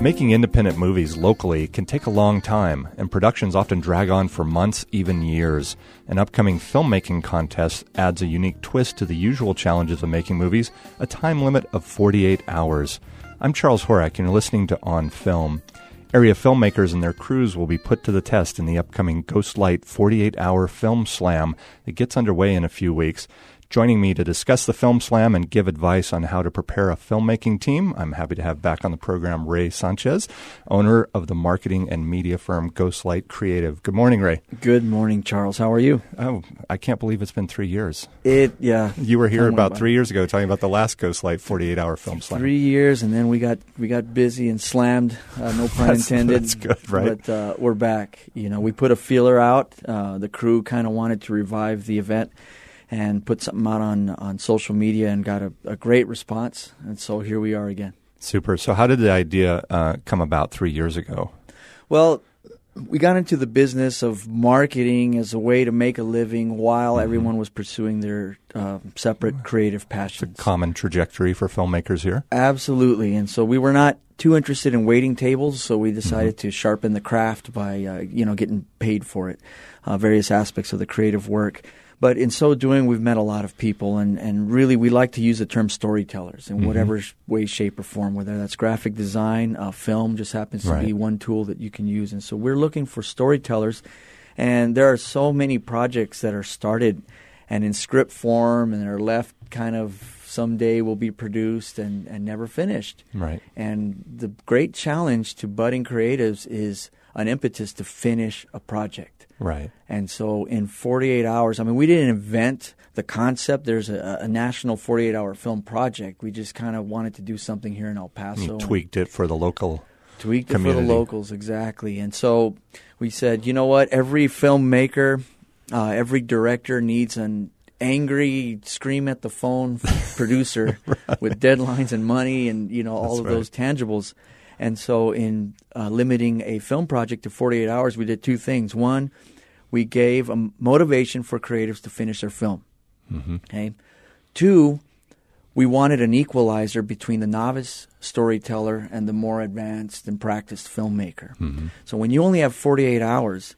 Making independent movies locally can take a long time, and productions often drag on for months, even years. An upcoming filmmaking contest adds a unique twist to the usual challenges of making movies, a time limit of 48 hours. I'm Charles Horak, and you're listening to On Film. Area filmmakers and their crews will be put to the test in the upcoming Ghostlight 48-hour Film Slam that gets underway in a few weeks. Joining me to discuss the Film Slam and give advice on how to prepare a filmmaking team, I'm happy to have back on the program Ray Sanchez, owner of the marketing and media firm Ghostlight Creative. Good morning, Ray. Good morning, Charles. How are you? Oh, I can't believe it's been 3 years. Yeah. You were here about 3 years ago talking about the last Ghostlight 48-hour Film Slam. 3 years, and then we got busy and slammed, no pun intended. That's good, right? But we're back. You know, we put a feeler out. The crew kind of wanted to revive the event and put something out on social media and got a great response. And so here we are again. Super. So how did the idea come about 3 years ago? Well, we got into the business of marketing as a way to make a living while everyone was pursuing their separate creative passions. It's a common trajectory for filmmakers here. Absolutely. And so we were not too interested in waiting tables, so we decided to sharpen the craft by getting paid for it, various aspects of the creative work. But in so doing, we've met a lot of people, and really we like to use the term storytellers in whatever way, shape, or form, whether that's graphic design, film just happens to be one tool that you can use. And so we're looking for storytellers, and there are so many projects that are started and in script form and are left kind of someday will be produced and never finished. Right. And the great challenge to budding creatives is an impetus to finish a project. Right. And so in 48 hours, I mean, we didn't invent the concept. There's a national 48-hour film project. We just kind of wanted to do something here in El Paso. You tweaked it for the local Tweaked community. it for the locals, exactly. And so we said, you know what? Every filmmaker, every director needs an angry, scream at the phone producer with deadlines and money and, all of those tangibles. And so in limiting a film project to 48 hours, we did two things. One, we gave a motivation for creatives to finish their film. Okay. Two, we wanted an equalizer between the novice storyteller and the more advanced and practiced filmmaker. So when you only have 48 hours,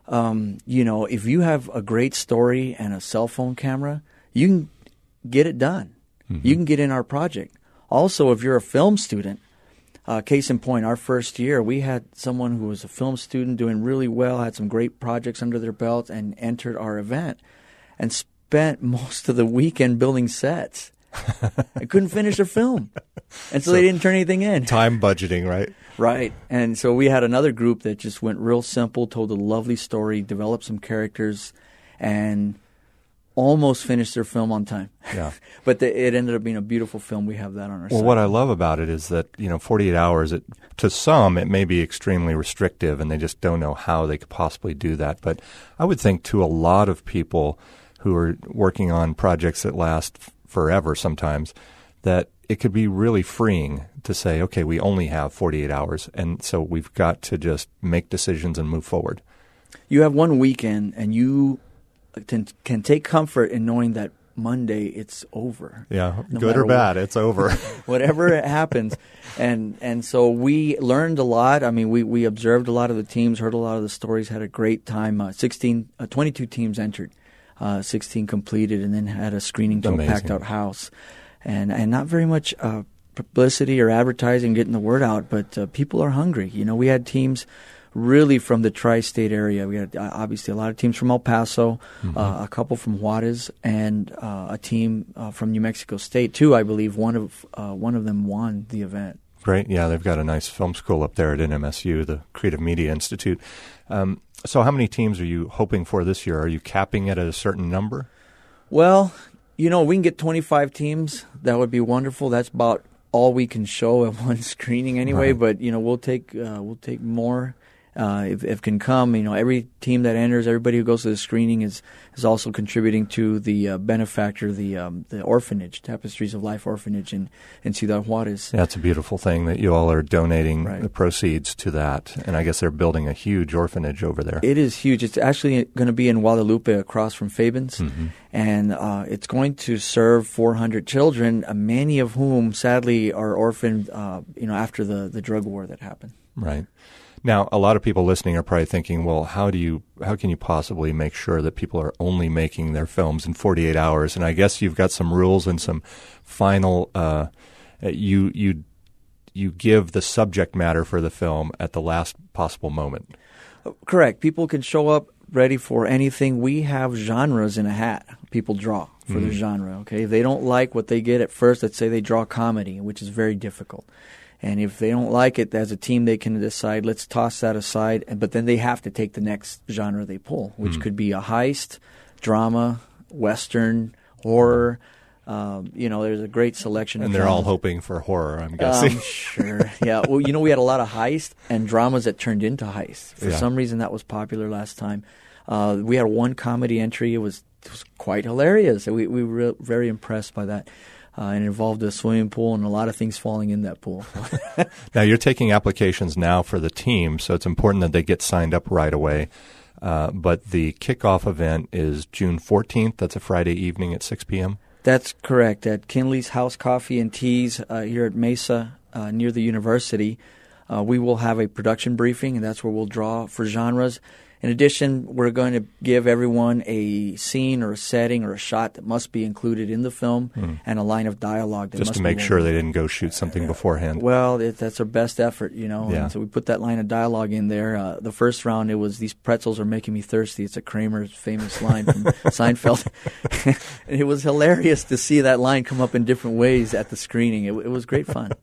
if you have a great story and a cell phone camera, you can get it done. You can get in our project. Also, if you're a film student, case in point, our first year, we had someone who was a film student doing really well, had some great projects under their belt, and entered our event and spent most of the weekend building sets. I couldn't finish their film. And so they didn't turn anything in. Time budgeting, right? Right. And so we had another group that just went real simple, told a lovely story, developed some characters, and almost finished their film on time. Yeah. But it ended up being a beautiful film. We have that on our site. Well, what I love about it is that, 48 hours, to some, it may be extremely restrictive, and they just don't know how they could possibly do that. But I would think to a lot of people who are working on projects that last forever sometimes, that it could be really freeing to say, okay, we only have 48 hours, and so we've got to just make decisions and move forward. You have one weekend, and you can take comfort in knowing that Monday it's over. Yeah, good or bad, it's over. Whatever happens. And so we learned a lot. I mean, we observed a lot of the teams, heard a lot of the stories, had a great time. 22 teams entered, 16 completed, and then had a screening to a packed-out house. And not very much publicity or advertising getting the word out, but people are hungry. We had teams really from the tri-state area. We had obviously a lot of teams from El Paso, a couple from Juarez, and a team from New Mexico State too. I believe one of them won the event. Great, yeah, they've got a nice film school up there at NMSU, the Creative Media Institute. So, how many teams are you hoping for this year? Are you capping it at a certain number? Well, we can get 25 teams. That would be wonderful. That's about all we can show at one screening anyway. Right. But we'll take more. if can come. Every team that enters, everybody who goes to the screening is also contributing to the benefactor, the orphanage, Tapestries of Life Orphanage in Ciudad Juarez. Yeah, it's a beautiful thing that you all are donating Right. the proceeds to that. And I guess they're building a huge orphanage over there. It is huge. It's actually going to be in Guadalupe across from Fabens. Mm-hmm. And it's going to serve 400 children, many of whom sadly are orphaned after the drug war that happened. Right. Now, a lot of people listening are probably thinking, well, how can you possibly make sure that people are only making their films in 48 hours? And I guess you've got some rules and some final you give the subject matter for the film at the last possible moment. Correct. People can show up ready for anything. We have genres in a hat. People draw for their genre, okay? If they don't like what they get at first, let's say they draw comedy, which is very difficult. And if they don't like it, as a team, they can decide, let's toss that aside. But then they have to take the next genre they pull, which could be a heist, drama, Western, horror. There's a great selection. And of they're all genres. hoping for horror, I'm guessing. Sure. Yeah. Well, we had a lot of heist and dramas that turned into heists. For some reason, that was popular last time. We had one comedy entry. It was quite hilarious. We were very impressed by that. And it involved a swimming pool and a lot of things falling in that pool. Now, you're taking applications now for the team, so it's important that they get signed up right away. But the kickoff event is June 14th. That's a Friday evening at 6 p.m.? That's correct. At Kinley's House Coffee and Teas here at Mesa near the university, we will have a production briefing, and that's where we'll draw for genres. In addition, we're going to give everyone a scene or a setting or a shot that must be included in the film and a line of dialogue that Just must to make be sure they didn't go shoot something beforehand. Well, that's our best effort, Yeah. And so we put that line of dialogue in there. The first round, it was, "These pretzels are making me thirsty." It's a Kramer's famous line from Seinfeld. And it was hilarious to see that line come up in different ways at the screening. It was great fun.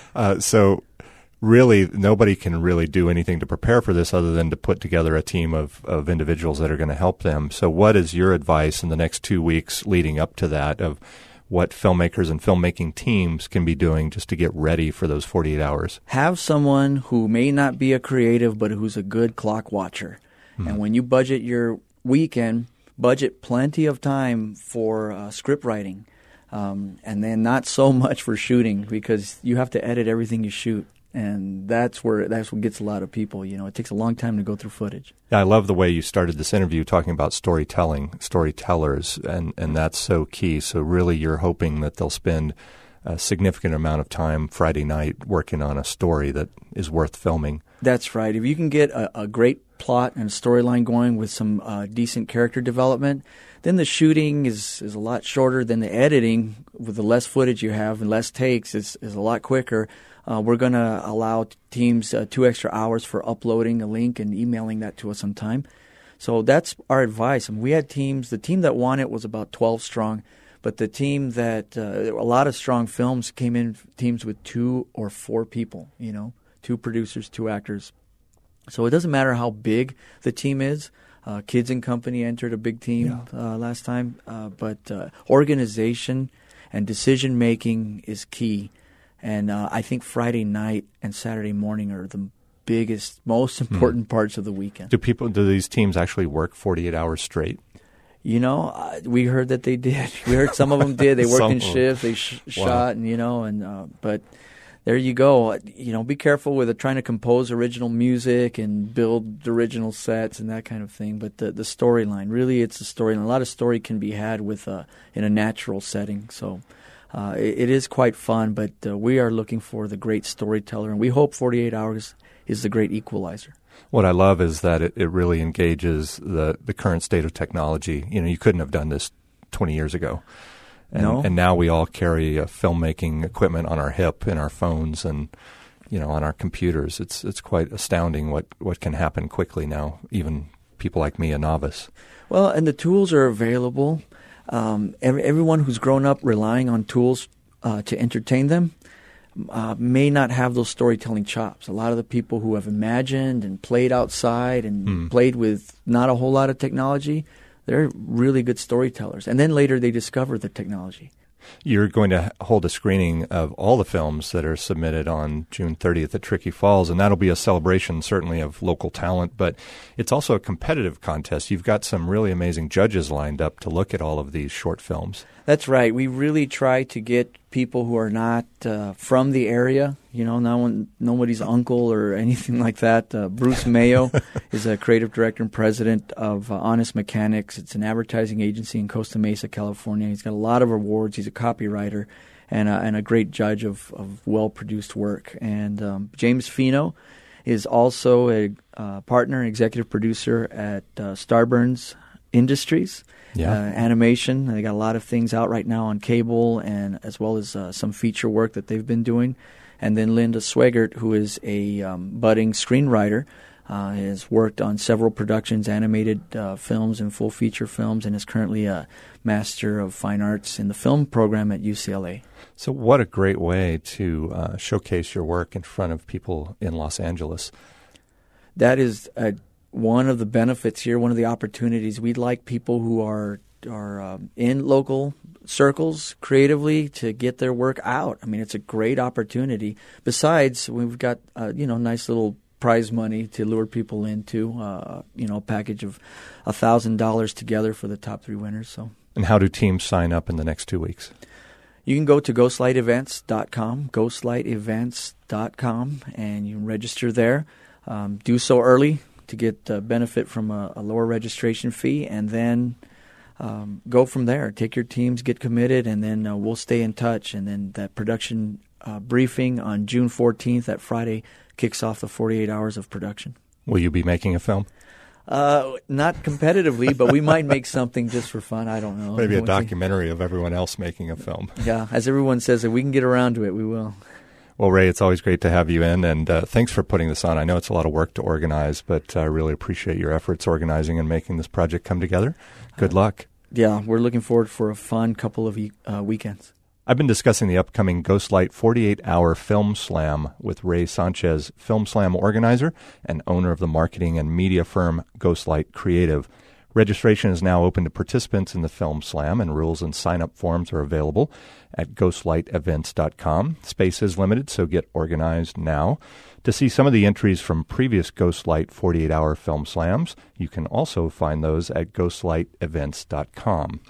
So really, nobody can really do anything to prepare for this other than to put together a team of individuals that are going to help them. So what is your advice in the next 2 weeks leading up to that of what filmmakers and filmmaking teams can be doing just to get ready for those 48 hours? Have someone who may not be a creative but who's a good clock watcher. And when you budget your weekend, budget plenty of time for script writing and then not so much for shooting, because you have to edit everything you shoot. And that's what gets a lot of people. It takes a long time to go through footage. Yeah, I love the way you started this interview talking about storytellers, and that's so key. So really you're hoping that they'll spend a significant amount of time Friday night working on a story that is worth filming. That's right. If you can get a great plot and a storyline going with some decent character development, then the shooting is a lot shorter than the editing. With the less footage you have and less takes, is a lot quicker. We're going to allow teams 2 extra hours for uploading a link and emailing that to us on time. So that's our advice. And we had teams. The team that won it was about 12 strong, but the team that a lot of strong films came in teams with 2 or 4 people. 2 producers, 2 actors. So it doesn't matter how big the team is. Kids and Company entered a big team last time, but organization and decision making is key. And I think Friday night and Saturday morning are the biggest, most important parts of the weekend. Do these teams actually work 48 hours straight? We heard that they did. We heard some of them did. They worked in shifts. They shot, and but there you go. Be careful with trying to compose original music and build original sets and that kind of thing. But the storyline, really, it's a storyline. A lot of story can be had in a natural setting. So. It is quite fun, but we are looking for the great storyteller, and we hope 48 hours is the great equalizer. What I love is that it really engages the current state of technology. You couldn't have done this 20 years ago. And now we all carry filmmaking equipment on our hip, in our phones, and on our computers. It's quite astounding what can happen quickly now, even people like me, a novice. Well, and the tools are available. Everyone who's grown up relying on tools to entertain them may not have those storytelling chops. A lot of the people who have imagined and played outside and played with not a whole lot of technology, they're really good storytellers. And then later they discover the technology. You're going to hold a screening of all the films that are submitted on June 30th at Tricky Falls, and that'll be a celebration certainly of local talent, but it's also a competitive contest. You've got some really amazing judges lined up to look at all of these short films. That's right. We really try to get people who are not from the area, nobody's uncle or anything like that. Bruce Mayo is a creative director and president of Honest Mechanics. It's an advertising agency in Costa Mesa, California. He's got a lot of awards. He's a copywriter and a great judge of well-produced work. And James Fino is also a partner and executive producer at Starburns Industries. Animation. They got a lot of things out right now on cable, and as well as some feature work that they've been doing. And then Linda Swegert, who is a budding screenwriter, has worked on several productions, animated films and full feature films, and is currently a Master of Fine Arts in the film program at UCLA. So what a great way to showcase your work in front of people in Los Angeles. That is one of the benefits here, one of the opportunities. We'd like people who are in local circles creatively to get their work out. I mean, it's a great opportunity. Besides, we've got nice little prize money to lure people into. A package of $1,000 together for the top 3 winners. So. And how do teams sign up in the next 2 weeks? You can go to ghostlightevents.com, ghostlightevents.com, and you can register there. Do so early to get benefit from a lower registration fee, and then go from there. Take your teams, get committed, and then we'll stay in touch. And then that production briefing on June 14th, that Friday, kicks off the 48 hours of production. Will you be making a film? Not competitively, but we might make something just for fun. I don't know. Maybe a documentary of everyone else making a film. Yeah, as everyone says, if we can get around to it, we will. Well, Ray, it's always great to have you in, and thanks for putting this on. I know it's a lot of work to organize, but I really appreciate your efforts organizing and making this project come together. Good luck. Yeah, we're looking forward for a fun couple of weekends. I've been discussing the upcoming Ghostlight 48-hour Film Slam with Ray Sanchez, Film Slam organizer and owner of the marketing and media firm Ghostlight Creative. Registration is now open to participants in the Film Slam, and rules and sign-up forms are available at ghostlightevents.com. Space is limited, so get organized now. To see some of the entries from previous Ghostlight 48-hour Film Slams, you can also find those at ghostlightevents.com.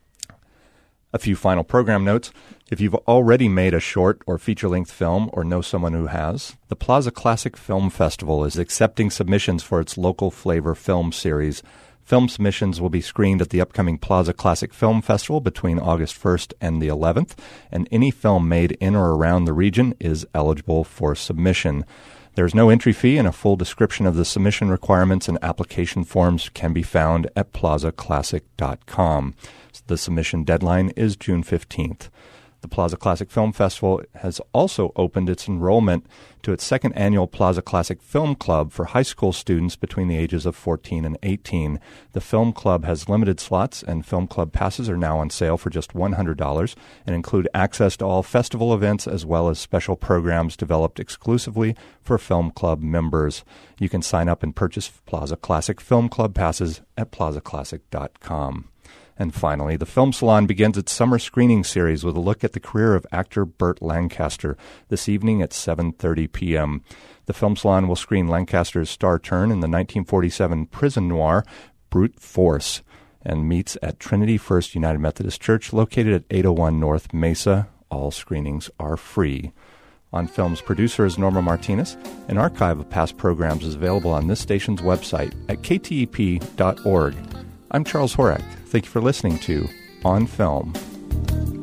A few final program notes. If you've already made a short or feature-length film or know someone who has, the Plaza Classic Film Festival is accepting submissions for its Local Flavor film series. Film submissions will be screened at the upcoming Plaza Classic Film Festival between August 1st and the 11th, and any film made in or around the region is eligible for submission. There's no entry fee, and a full description of the submission requirements and application forms can be found at plazaclassic.com. The submission deadline is June 15th. The Plaza Classic Film Festival has also opened its enrollment to its second annual Plaza Classic Film Club for high school students between the ages of 14 and 18. The Film Club has limited slots, and Film Club passes are now on sale for just $100 and include access to all festival events as well as special programs developed exclusively for Film Club members. You can sign up and purchase Plaza Classic Film Club passes at plazaclassic.com. And finally, the Film Salon begins its summer screening series with a look at the career of actor Burt Lancaster this evening at 7:30 p.m. The Film Salon will screen Lancaster's star turn in the 1947 prison noir Brute Force and meets at Trinity First United Methodist Church located at 801 North Mesa. All screenings are free. On Film's producer is Norma Martinez. An archive of past programs is available on this station's website at ktep.org. I'm Charles Horak. Thank you for listening to On Film.